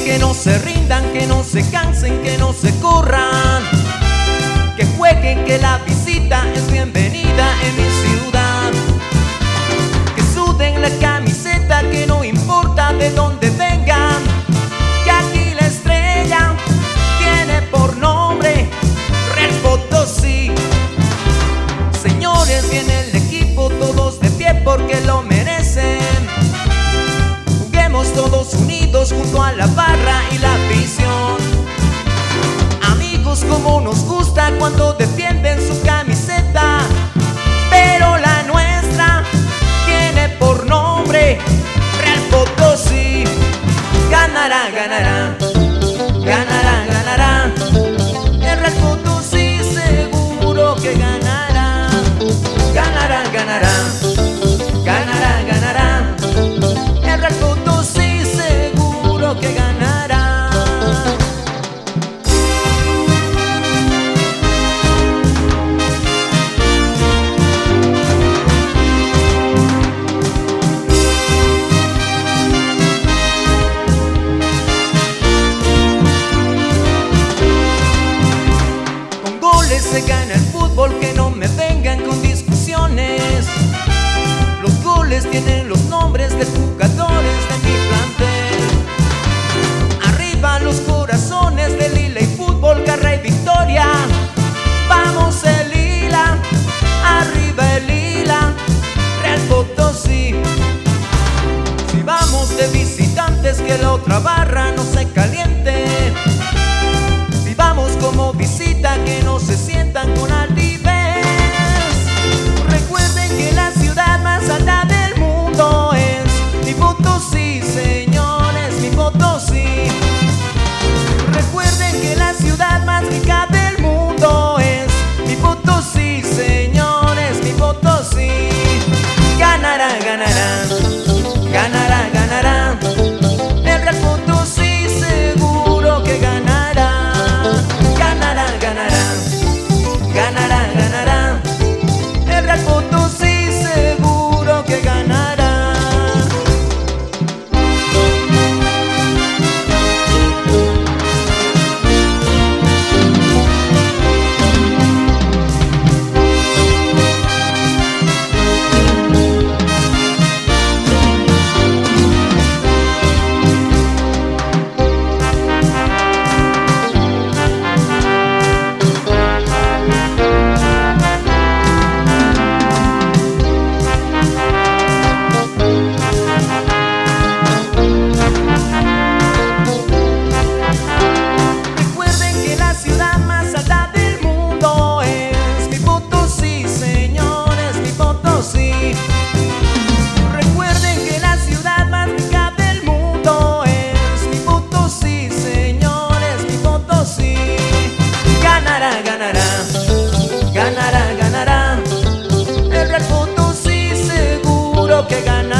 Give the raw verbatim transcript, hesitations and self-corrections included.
que no se rindan, que no se cansen, que no se corran, que jueguen, que la visita es bienvenida en mi ciudad, que suden la camiseta, que no importa de dónde vengan, que aquí la estrella tiene por nombre Real Potosí. Señores, viene el equipo, todos de pie porque lo merecen. Juguemos todos unidos junto a la barra y la afición. Amigos, como nos gusta cuando defienden su camiseta, pero la nuestra tiene por nombre Real Potosí. Ganará, ganará, ganará, ganará. El Real Potosí seguro que ganará. Ganará, ganará, ganará, ganará. El Real Potosí seguro que ganará. Con goles se gana el fútbol, que no me vengan con discusiones. Los goles tienen los nombres de jugadores de mi plantel. Arriba los corazones de Lila y fútbol, garra y victoria. Vamos el Lila, arriba el Lila, Real Potosí. Si vamos de visitantes, que la otra barra no se caliente. Si vamos como visita, que no se sientan con altivez. Recuerden que la ciudad más alta del mundo es mi Potosí, señores, mi Potosí. Recuerden que la ciudad más rica del mundo es mi Potosí, señores, mi Potosí. Ganará, ganará, ganará, ganará. El Real Potosí seguro que ganará. Ganará, ganará, ganará, ganará. El Real Potosí seguro que ganará. Recuerden que la ciudad más alta del mundo es mi Potosí, señores, mi Potosí. Recuerden que la ciudad más rica del mundo es mi Potosí, señores, mi Potosí. Ganará, ganará, ganará, ganará. El Real Potosí seguro que ganará.